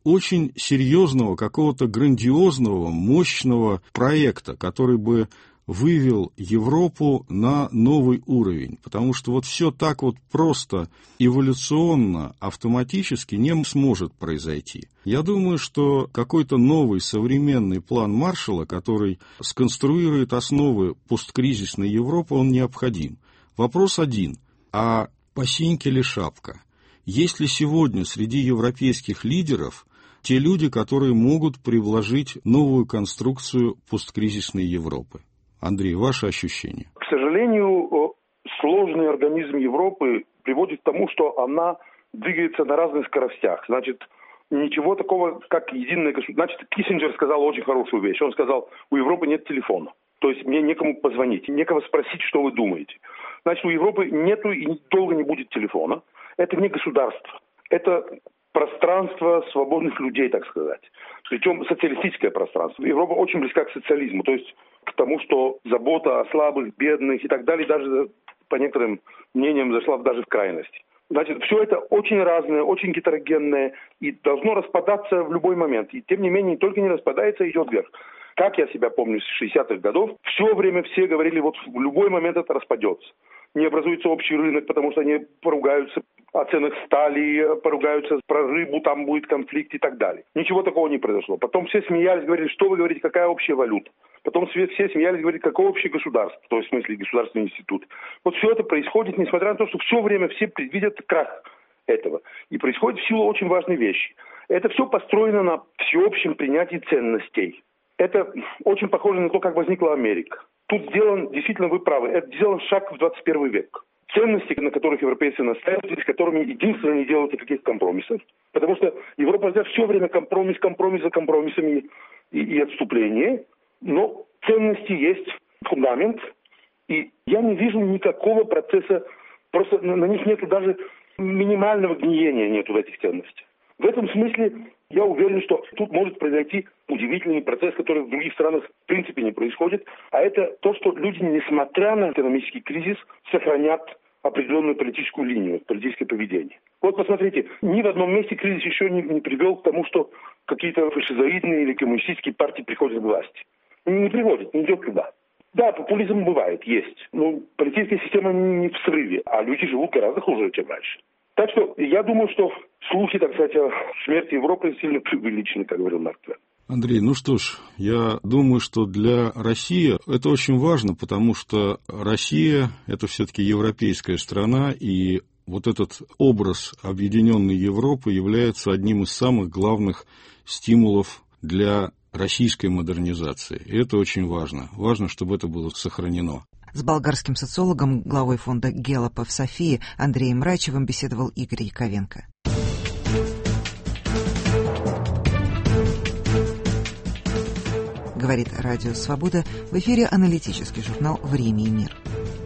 очень серьезного, какого-то грандиозного, мощного проекта, который бы вывел Европу на новый уровень, потому что вот все так вот просто, эволюционно, автоматически не сможет произойти. Я думаю, что какой-то новый современный план Маршалла, который сконструирует основы посткризисной Европы, он необходим. Вопрос один, а по синьке ли шапка? Есть ли сегодня среди европейских лидеров те люди, которые могут предложить новую конструкцию посткризисной Европы? Андрей, ваши ощущения? К сожалению, сложный организм Европы приводит к тому, что она двигается на разных скоростях. Значит, ничего такого, как единое государство. Значит, Киссинджер сказал очень хорошую вещь. Он сказал, у Европы нет телефона. То есть мне некому позвонить, некого спросить, что вы думаете. Значит, у Европы нету и долго не будет телефона. Это не государство. Это пространство свободных людей, так сказать. Причем социалистическое пространство. Европа очень близка к социализму, то есть к тому, что забота о слабых, бедных и так далее, даже по некоторым мнениям зашла даже в крайности. Значит, все это очень разное, очень гетерогенное и должно распадаться в любой момент. И тем не менее, только не распадается, а идет вверх. Как я себя помню с шестидесятых годов, все время все говорили, вот в любой момент это распадется. Не образуется общий рынок, потому что они поругаются о ценах стали, поругаются про рыбу, там будет конфликт и так далее. Ничего такого не произошло. Потом все смеялись, говорили, что вы говорите, какая общая валюта. Потом все смеялись, говорили, какое общее государство, то есть в смысле государственный институт. Вот все это происходит, несмотря на то, что все время все предвидят крах этого. И происходит в силу очень важной вещи. Это все построено на всеобщем принятии ценностей. Это очень похоже на то, как возникла Америка. Тут сделан, действительно, вы правы, это сделан шаг в двадцать первый век. Ценности, на которых европейцы настаивают, с которыми единственно не делают никаких компромиссов. Потому что Европа это все время компромисс, компромисс за компромиссами и, и отступление. Но ценности есть, фундамент. И я не вижу никакого процесса, просто на, на них нет даже минимального гниения нету в этих ценностях. В этом смысле я уверен, что тут может произойти удивительный процесс, который в других странах в принципе не происходит. А это то, что люди, несмотря на экономический кризис, сохранят определенную политическую линию, политическое поведение. Вот посмотрите, ни в одном месте кризис еще не, не привел к тому, что какие-то фашизоидные или коммунистические партии приходят к власти. Не приводит, не идет туда. Да, популизм бывает, есть. Но политическая система не в срыве, а люди живут гораздо хуже, чем раньше. Так что я думаю, что слухи, так сказать, о смерти Европы сильно преувеличены, как говорил Марк Твен. Андрей, ну что ж, я думаю, что для России это очень важно, потому что Россия – это все-таки европейская страна, и вот этот образ объединенной Европы является одним из самых главных стимулов для российской модернизации. И это очень важно. Важно, чтобы это было сохранено. С болгарским социологом, главой фонда Геллапа в Софии Андреем Райчевым беседовал Игорь Яковенко. Говорит Радио Свобода, в эфире аналитический журнал «Время и мир».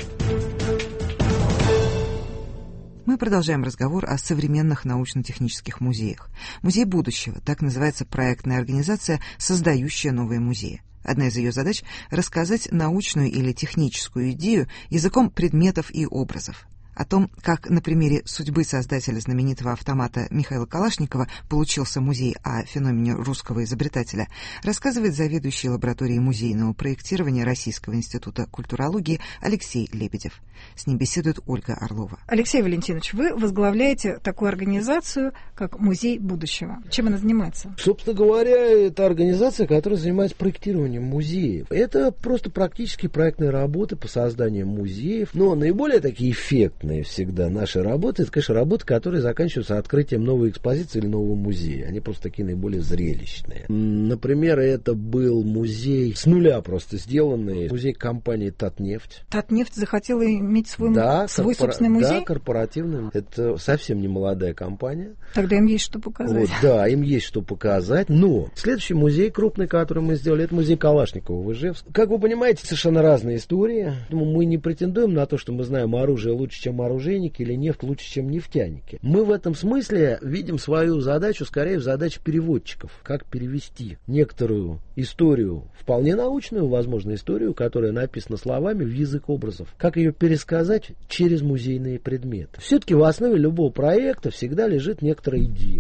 Мы продолжаем разговор о современных научно-технических музеях. Музей будущего – так называется проектная организация, создающая новые музеи. Одна из ее задач – рассказать научную или техническую идею языком предметов и образов. О том, как на примере судьбы создателя знаменитого автомата Михаила Калашникова получился музей о феномене русского изобретателя, рассказывает заведующий лабораторией музейного проектирования Российского института культурологии Алексей Лебедев. С ним беседует Ольга Орлова. Алексей Валентинович, вы возглавляете такую организацию, как Музей будущего. Чем она занимается? Собственно говоря, это организация, которая занимается проектированием музеев. Это просто практически проектная работа по созданию музеев, но наиболее такие эффектные всегда наши работы, это, конечно, работы, которые заканчиваются открытием новой экспозиции или нового музея. Они просто такие наиболее зрелищные. Например, это был музей с нуля просто сделанный, музей компании «Татнефть». «Татнефть» захотела иметь свой, да, свой корпора... собственный музей? Да, корпоративный. Это совсем не молодая компания. Тогда им есть что показать. Вот, да, им есть что показать. Но следующий музей крупный, который мы сделали, это музей Калашникова в Ижевске. Как вы понимаете, совершенно разные истории. Мы не претендуем на то, что мы знаем оружие лучше, чем оружейники, или нефть лучше, чем нефтяники. Мы в этом смысле видим свою задачу скорее в задаче переводчиков. Как перевести некоторую историю, вполне научную, возможно, историю, которая написана словами, в язык образов. Как ее пересказать через музейные предметы. Все-таки в основе любого проекта всегда лежит некоторая идея.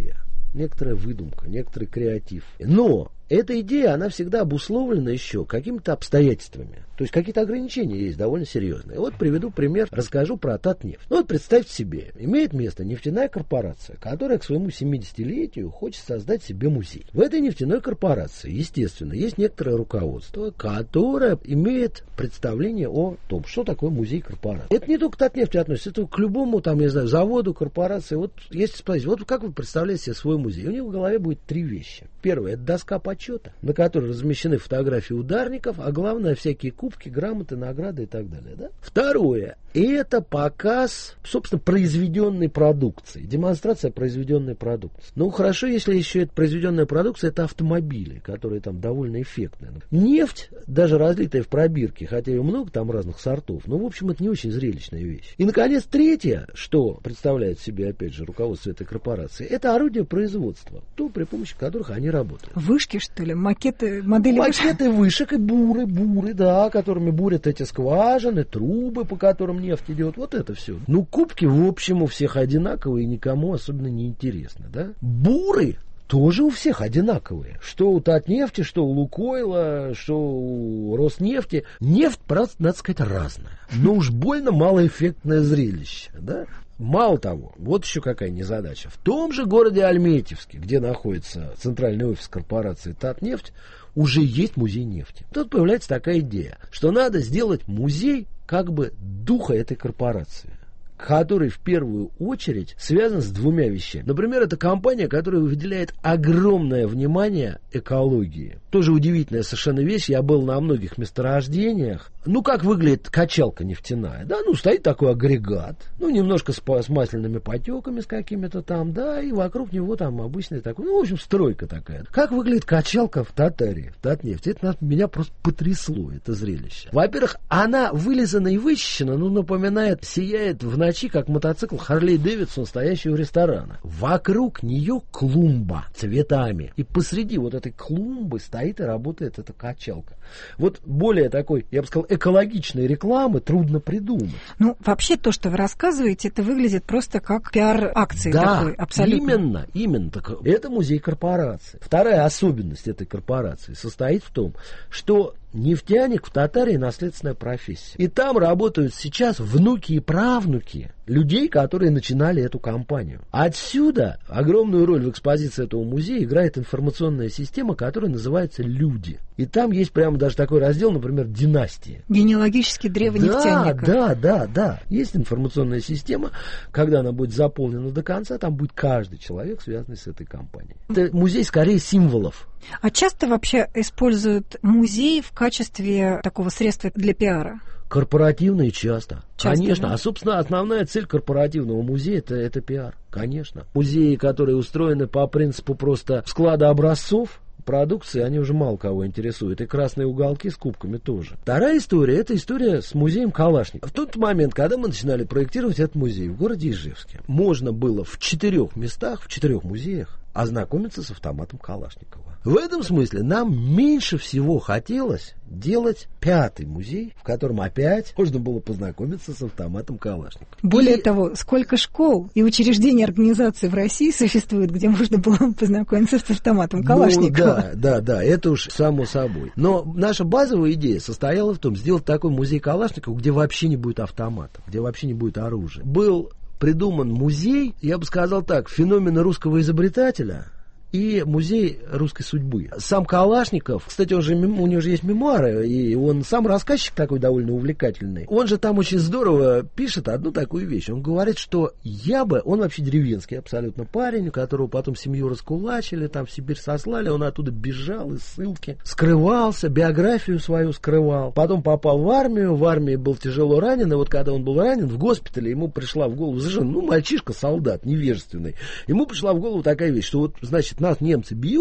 некоторая выдумка, некоторый креатив. Но эта идея, она всегда обусловлена еще какими-то обстоятельствами. То есть какие-то ограничения есть довольно серьезные. Вот приведу пример, расскажу про Татнефть. Ну вот представьте себе, имеет место нефтяная корпорация, которая к своему семидесятилетию хочет создать себе музей. В этой нефтяной корпорации, естественно, есть некоторое руководство, которое имеет представление о том, что такое музей корпорации. Это не только к Татнефти относится, это к любому, там, я знаю, заводу, корпорации. Вот если спросить, вот как вы представляете себе свой музей? У него в голове будет три вещи. Первое, это доска почета, на которой размещены фотографии ударников, а главное, всякие кубки, грамоты, награды и так далее. Да? Второе, это показ, собственно, произведенной продукции, демонстрация произведенной продукции. Ну, хорошо, если еще это произведенная продукция, это автомобили, которые там довольно эффектные. Нефть, даже разлитая в пробирке, хотя и много там разных сортов, но, в общем, это не очень зрелищная вещь. И, наконец, третье, что представляет себе, опять же, руководство этой корпорации, это орудие производства, то, при помощи которых они работают. Вышки, что ли? Макеты, модели вышек? Макеты вышек и буры, буры, да, которыми бурят эти скважины, трубы, по которым нефть идет, вот это все. Ну, кубки, в общем, у всех одинаковые, никому особенно не интересно, да. Буры тоже у всех одинаковые. Что у Татнефти, что у Лукойла, что у Роснефти. Нефть, просто, надо сказать, разная. Но уж больно малоэффектное зрелище, да. Мало того, вот еще какая незадача. В том же городе Альметьевске, где находится центральный офис корпорации Татнефть, уже есть музей нефти. Тут появляется такая идея, что надо сделать музей как бы духа этой корпорации, который в первую очередь связан с двумя вещами. Например, это компания, которая выделяет огромное внимание экологии. Тоже удивительная совершенно вещь. Я был на многих месторождениях. Ну, как выглядит качалка нефтяная? Да, ну, стоит такой агрегат, ну, немножко с, с масляными потеками, с какими-то там, да, и вокруг него там обычный такой, ну, в общем, стройка такая. Как выглядит качалка в Татаре, в Татнефти? Это меня просто потрясло, это зрелище. Во-первых, она вылизана и вычищена, ну, напоминает, сияет в ночи, как мотоцикл Харлей Дэвидсон, стоящий у ресторана. Вокруг нее клумба цветами. И посреди вот этой клумбы стоит и работает эта качалка. Вот более такой, я бы сказал, экологичной рекламы трудно придумать. Ну, вообще то, что вы рассказываете, это выглядит просто как пиар-акции. Да, такой, абсолютно. именно, именно. Так, это музей корпорации. Вторая особенность этой корпорации состоит в том, что нефтяник в Татарии наследственная профессия. И там работают сейчас внуки и правнуки людей, которые начинали эту компанию. Отсюда огромную роль в экспозиции этого музея играет информационная система, которая называется «Люди». И там есть прямо даже такой раздел, например, «Династии». Генеалогический древо нефтяника. Да, да, да, да. Есть информационная система, когда она будет заполнена до конца, там будет каждый человек, связанный с этой компанией. Это музей скорее символов. А часто вообще используют музей в качестве такого средства для пиара? Корпоративно и часто. часто Конечно. Да? А, собственно, основная цель корпоративного музея это, это пиар. Конечно. Музеи, которые устроены по принципу просто склада образцов продукции, они уже мало кого интересуют. И красные уголки с кубками тоже. Вторая история, это история с музеем Калашникова. В тот момент, когда мы начинали проектировать этот музей в городе Ижевске, можно было в четырех местах, в четырех музеях ознакомиться с автоматом Калашникова. В этом смысле нам меньше всего хотелось делать пятый музей, в котором опять можно было познакомиться с автоматом Калашникова. Более и... того, сколько школ и учреждений организаций в России существует, где можно было познакомиться с автоматом Калашникова? Ну, да, да, да, это уж само собой. Но наша базовая идея состояла в том, сделать такой музей Калашникова, где вообще не будет автоматов, где вообще не будет оружия. Был придуман музей, я бы сказал так, феномена русского изобретателя и музей русской судьбы. Сам Калашников, кстати, он же, у него же есть мемуары, и он сам рассказчик такой довольно увлекательный. Он же там очень здорово пишет одну такую вещь. Он говорит, что я бы, он вообще деревенский абсолютно парень, которого потом семью раскулачили, там в Сибирь сослали, он оттуда бежал из ссылки, скрывался, биографию свою скрывал, потом попал в армию, в армии был тяжело ранен, и вот когда он был ранен в госпитале, ему пришла в голову, ну, мальчишка, солдат, невежественный, ему пришла в голову такая вещь, что вот, значит, нас немцы бьют,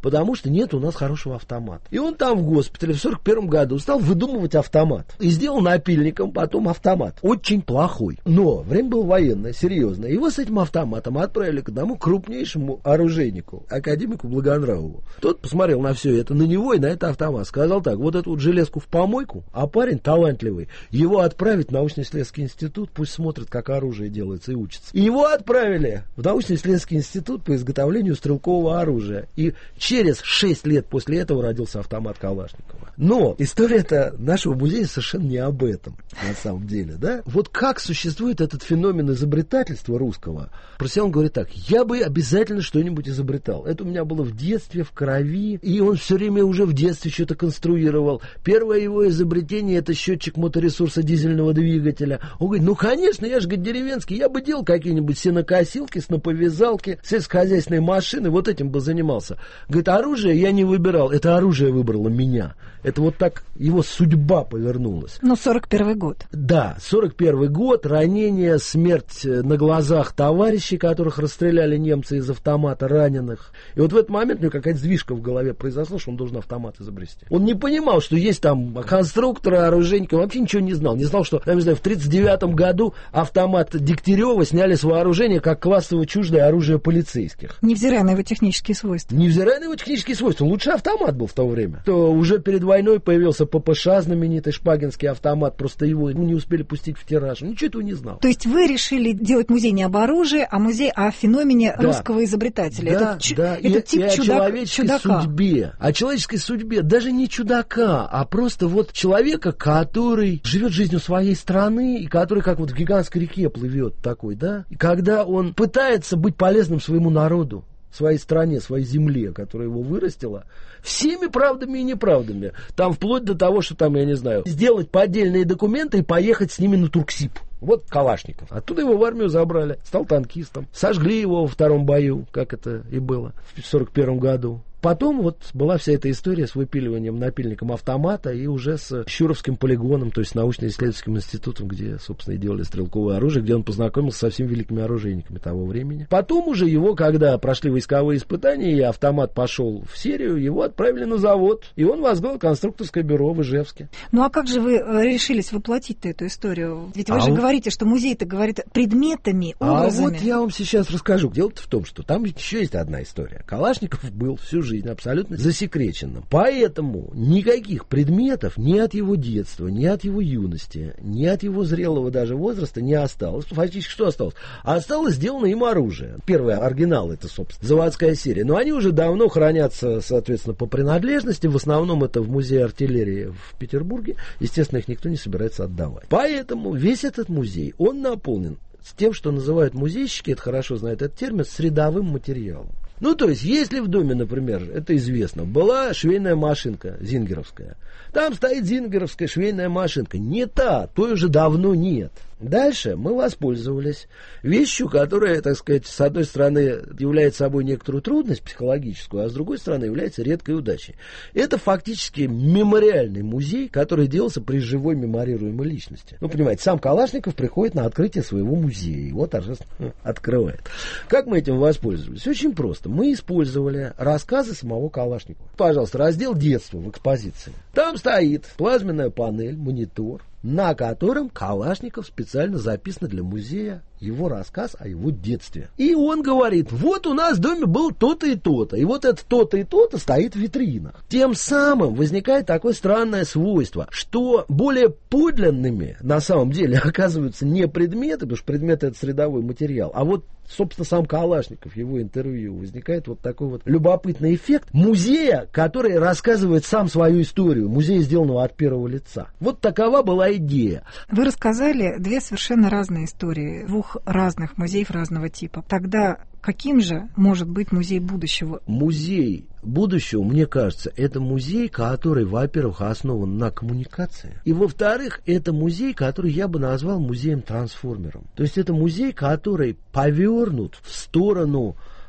потому что нет у нас хорошего автомата. И он там в госпитале в сорок первом году стал выдумывать автомат. И сделал напильником потом автомат. Очень плохой. Но время было военное, серьезное. Его с этим автоматом отправили к одному крупнейшему оружейнику, академику Благонравову. Тот посмотрел на все это, на него и на этот автомат. Сказал так: вот эту вот железку в помойку, а парень талантливый, его отправить в научно-исследовательский институт, пусть смотрит, как оружие делается, и учится. И его отправили в научно-исследовательский институт по изготовлению стрелкового оружия. И через шесть лет после этого родился автомат Калашникова. Но история-то нашего музея совершенно не об этом, на самом деле, да? Вот как существует этот феномен изобретательства русского? Просиан говорит так: я бы обязательно что-нибудь изобретал. Это у меня было в детстве, в крови, и он все время уже в детстве что-то конструировал. Первое его изобретение — это счетчик моторесурса дизельного двигателя. Он говорит: ну, конечно, я же, говорит, деревенский, я бы делал какие-нибудь сенокосилки, сноповязалки, сельскохозяйственные машины, вот этим бы занимался. Говорит, оружие я не выбирал, это оружие выбрало меня. Это вот так его судьба повернулась. Ну, сорок первый год. Да, сорок первый год, ранение, смерть на глазах товарищей, которых расстреляли немцы из автомата, раненых. И вот в этот момент у него какая-то сдвижка в голове произошла, что он должен автомат изобрести. Он не понимал, что есть там конструкторы, оружейники, он вообще ничего не знал. Не знал, что, я не знаю, в тридцать девятом году автомат Дегтярева сняли с вооружения как классово чуждое оружие полицейских. Невзирая на его технические свойства. Невзирая на его технические свойства. Лучший автомат был в то время. То уже перед войной появился ППШ, знаменитый шпагинский автомат, просто его ну, не успели пустить в тираж. Ничего этого не знал. То есть вы решили делать музей не об оружии, а музей о феномене да. русского изобретателя. Да, это ч... да. это и, тип и чудак... о человеческой чудака. судьбе. О человеческой судьбе. Даже не чудака, а просто вот человека, который живет жизнью своей страны, и который как вот в гигантской реке плывет такой, да? И когда он пытается быть полезным своему народу, своей стране, своей земле, которая его вырастила, всеми правдами и неправдами. Там вплоть до того, что там, я не знаю, сделать поддельные документы и поехать с ними на Турксиб. Вот Калашников. Оттуда его в армию забрали, стал танкистом. Сожгли его во втором бою, как это и было в сорок первом году. Потом вот была вся эта история с выпиливанием напильником автомата и уже с Щуровским полигоном, то есть научно-исследовательским институтом, где, собственно, и делали стрелковое оружие, где он познакомился со всеми великими оружейниками того времени. Потом уже его, когда прошли войсковые испытания и автомат пошел в серию, его отправили на завод, и он возглавил конструкторское бюро в Ижевске. Ну а как же вы решились воплотить-то эту историю? Ведь вы а же вот... говорите, что музей-то говорит предметами, образами. А вот я вам сейчас расскажу. Дело-то в том, что там еще есть одна история. Калашников был всю жизнь абсолютно засекреченным. Поэтому никаких предметов ни от его детства, ни от его юности, ни от его зрелого даже возраста не осталось. Фактически что осталось? Осталось сделано им оружие. Первый оригинал — это, собственно, заводская серия. Но они уже давно хранятся, соответственно, по принадлежности. В основном это в музее артиллерии в Петербурге. Естественно, их никто не собирается отдавать. Поэтому весь этот музей, он наполнен с тем, что называют музейщики, это хорошо знают этот термин, средовым материалом. Ну, то есть, если в доме, например, это известно, была швейная машинка зингеровская, там стоит зингеровская швейная машинка, не та, той уже давно нет. Дальше мы воспользовались вещью, которая, так сказать, с одной стороны является собой некоторую трудность психологическую, а с другой стороны является редкой удачей. Это фактически мемориальный музей, который делался при живой меморируемой личности. Ну, понимаете, сам Калашников приходит на открытие своего музея, его торжественно открывает. Как мы этим воспользовались? Очень просто. Мы использовали рассказы самого Калашникова. Пожалуйста, раздел детства в экспозиции. Там стоит плазменная панель, монитор, на котором Калашников специально записан для музея его рассказ о его детстве. И он говорит, вот у нас в доме был то-то и то-то, и вот это то-то и то-то стоит в витринах. Тем самым возникает такое странное свойство, что более подлинными на самом деле оказываются не предметы, потому что предметы — это средовой материал, а вот, собственно, сам Калашников, его интервью. Возникает вот такой вот любопытный эффект музея, который рассказывает сам свою историю, музея, сделанного от первого лица. Вот такова была идея. Вы рассказали две совершенно разные истории двух разных музеев разного типа. Тогда каким же может быть музей будущего? Музей будущего, мне кажется, это музей, который, во-первых, основан на коммуникации, и, во-вторых, это музей, который я бы назвал музеем-трансформером. То есть это музей, который повернут в сторону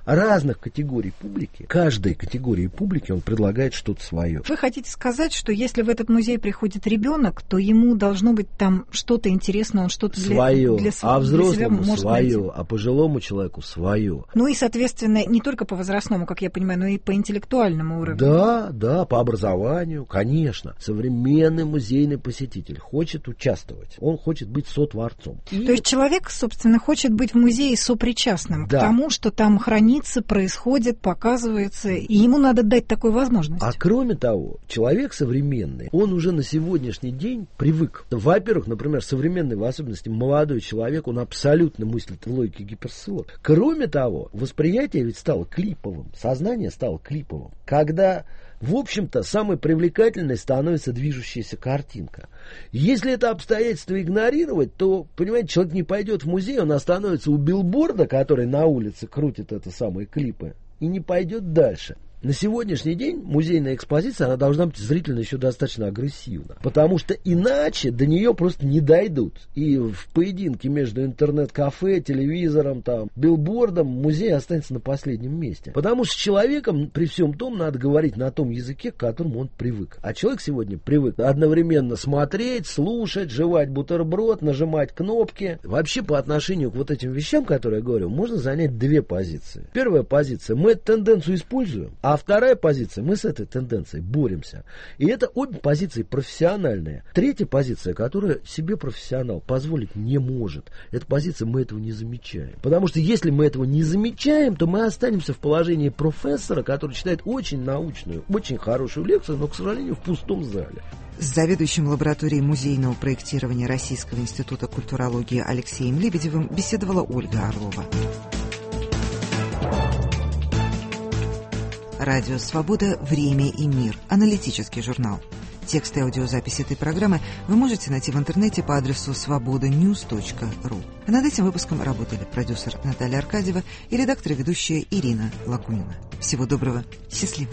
разных категорий публики. Каждой категории публики он предлагает что-то свое. Вы хотите сказать, что если в этот музей приходит ребенок, то ему должно быть там что-то интересное, он что-то для, свое, для, а для взрослому себя может свое, найти. А пожилому человеку свое. Ну и, соответственно, не только по возрастному, как я понимаю, но и по интеллектуальному уровню. Да, да, по образованию, конечно. Современный музейный посетитель хочет участвовать, он хочет быть сотворцом. И... То есть человек, собственно, хочет быть в музее сопричастным да. к тому, что там хранится, происходит, показывается, и ему надо дать такую возможность. А кроме того, человек современный, он уже на сегодняшний день привык. Во-первых, например, современный, в особенности молодой человек, он абсолютно мыслит в логике гиперссылок. Кроме того, восприятие ведь стало клиповым, сознание стало клиповым. Когда, в общем-то, самой привлекательной становится движущаяся картинка. Если это обстоятельство игнорировать, то, понимаете, человек не пойдет в музей, он остановится у билборда, который на улице крутит это самые клипы, и не пойдет дальше. На сегодняшний день музейная экспозиция, она должна быть зрительно еще достаточно агрессивна, потому что иначе до нее просто не дойдут. И в поединке между интернет-кафе, телевизором, там, билбордом музей останется на последнем месте. Потому что с человеком при всем том надо говорить на том языке, к которому он привык. А человек сегодня привык одновременно смотреть, слушать, жевать бутерброд, нажимать кнопки. Вообще по отношению к вот этим вещам, которые я говорю, можно занять две позиции. Первая позиция: мы эту тенденцию используем. А вторая позиция: мы с этой тенденцией боремся. И это обе позиции профессиональные. Третья позиция, которую себе профессионал позволить не может, это позиция: мы этого не замечаем. Потому что если мы этого не замечаем, то мы останемся в положении профессора, который читает очень научную, очень хорошую лекцию, но, к сожалению, в пустом зале. С заведующим лабораторией музейного проектирования Российского института культурологии Алексеем Лебедевым беседовала Ольга Орлова. Радио «Свобода. Время и мир». Аналитический журнал. Текст и аудиозапись этой программы вы можете найти в интернете по адресу свобода ньюс точка ру. А над этим выпуском работали продюсер Наталья Аркадьева и редактор и ведущая Ирина Лакунина. Всего доброго. Счастливо.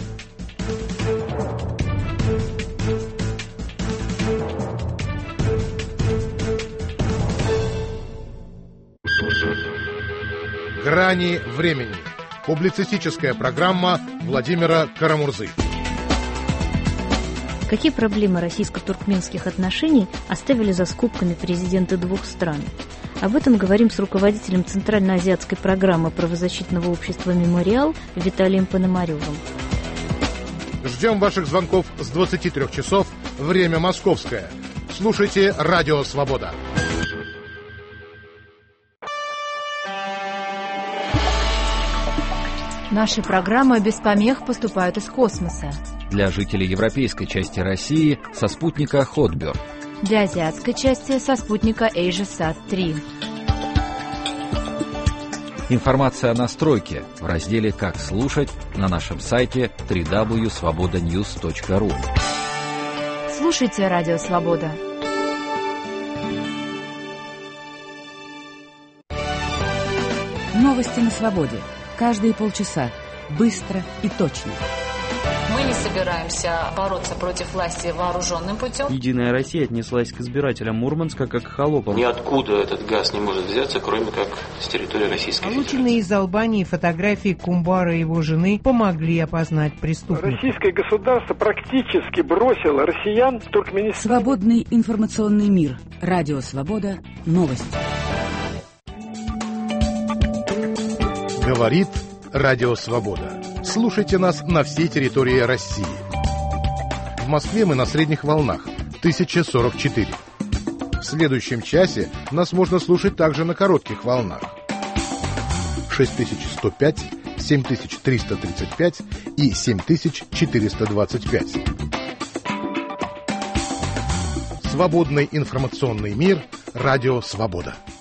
Грани времени. Публицистическая программа Владимира Карамурзы. Какие проблемы российско-туркменских отношений оставили за скобками президенты двух стран? Об этом говорим с руководителем Центральноазиатской программы правозащитного общества «Мемориал» Виталием Пономаревым. Ждем ваших звонков с двадцати трёх часов, время московское. Слушайте «Радио Свобода». Наши программы без помех поступают из космоса. Для жителей европейской части России со спутника Хотберг. Для азиатской части со спутника AsiaSat три. Информация о настройке в разделе «Как слушать» на нашем сайте дабл ю дабл ю дабл ю точка свобода ньюс точка ру. Слушайте «Радио Свобода». Новости на свободе. Каждые полчаса. Быстро и точно. Мы не собираемся бороться против власти вооруженным путем. Единая Россия отнеслась к избирателям Мурманска как к холопам. Ниоткуда этот газ не может взяться, кроме как с территории Российской Федерации. Полученные из Албании фотографии Кумбара и его жены помогли опознать преступника. Российское государство практически бросило россиян в Туркменистан. Свободный информационный мир. Радио Свобода. Новости. Говорит Радио Свобода. Слушайте нас на всей территории России. В Москве мы на средних волнах тысяча сорок четыре. В следующем часе нас можно слушать также на коротких волнах шесть тысяч сто пять, семь тысяч триста тридцать пять и семь тысяч четыреста двадцать пять. Свободный информационный мир. Радио Свобода.